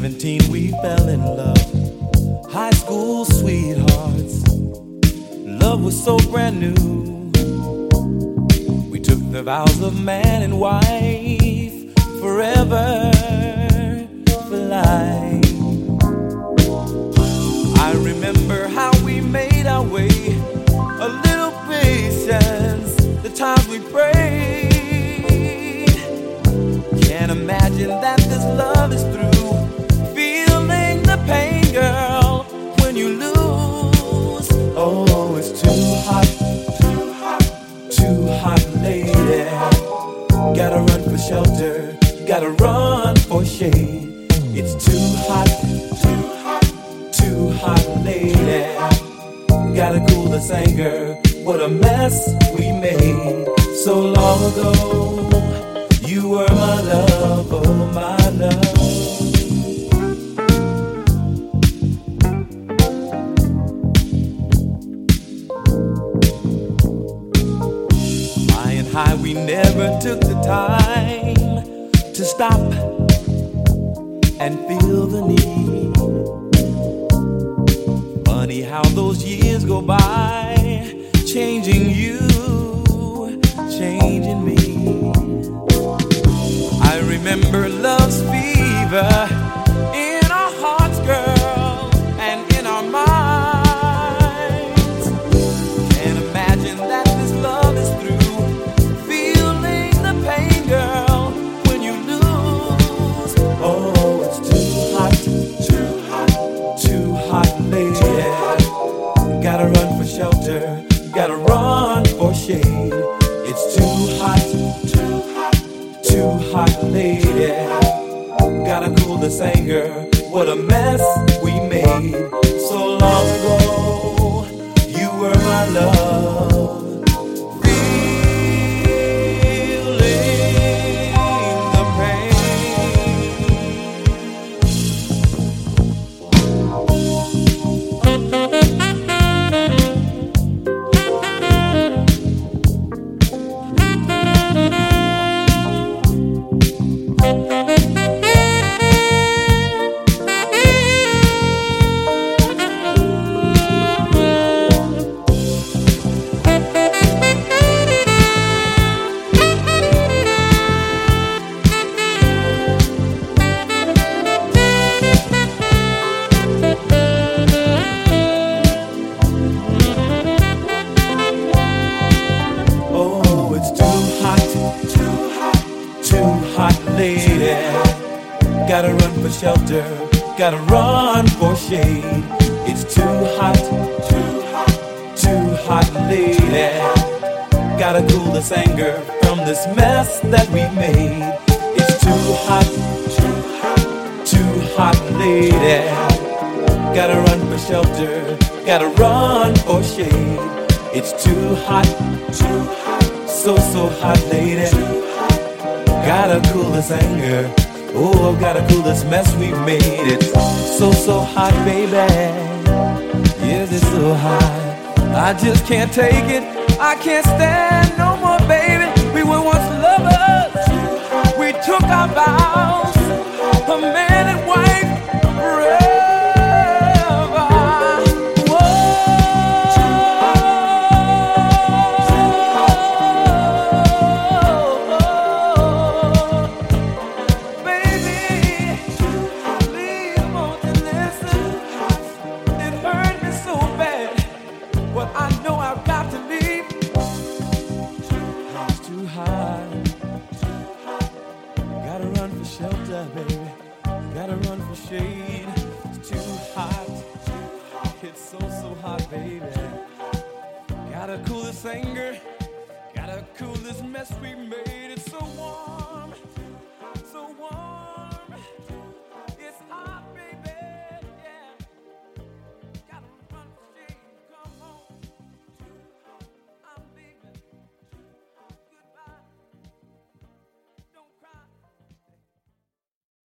17 we fell in love, high school sweethearts. Love was so brand new. We took the vows of man and wife, forever, for life. I remember how we made our way, a little patience, the times we prayed. Can't imagine that this love is through. Feeling the pain, girl, when you lose. Oh, it's too hot, too hot, too hot, lady. Gotta run for shelter, gotta run for shade. It's too hot, too hot, too hot, lady. Gotta cool this anger. What a mess we made so long ago. You were my love, oh my love. Flying high, we never took the time to stop and feel the need. Funny how those years go by, changing you, changing me. I remember love's fever in our hearts, girl, and in our minds. Can't imagine that this love is through. Feeling the pain, girl, when you lose. Oh, it's too hot, too hot, too hot, lady. Gotta run for shelter, gotta run for shade. It's too hot, too hot, too hot, lady. Gotta cool this anger. What a mess we made so long ago. You were my love. Feeling the lady. Gotta run for shelter, gotta run for shade. It's too hot, too hot, too hot, lady. Gotta cool this anger from this mess that we made. It's too hot, too hot, too hot, lady. Gotta run for shelter, gotta run for shade. It's too hot, so hot, lady. Gotta cool this anger. Oh, gotta cool this mess we made. It's so hot, baby. Yes, it's so hot. I just can't take it. I can't stand no more, baby. We were once lovers. We took our vows, a man and wife forever. Shelter, baby. Gotta run for shade. It's too hot. It's so hot, baby. Gotta cool this anger. Gotta cool this mess we made.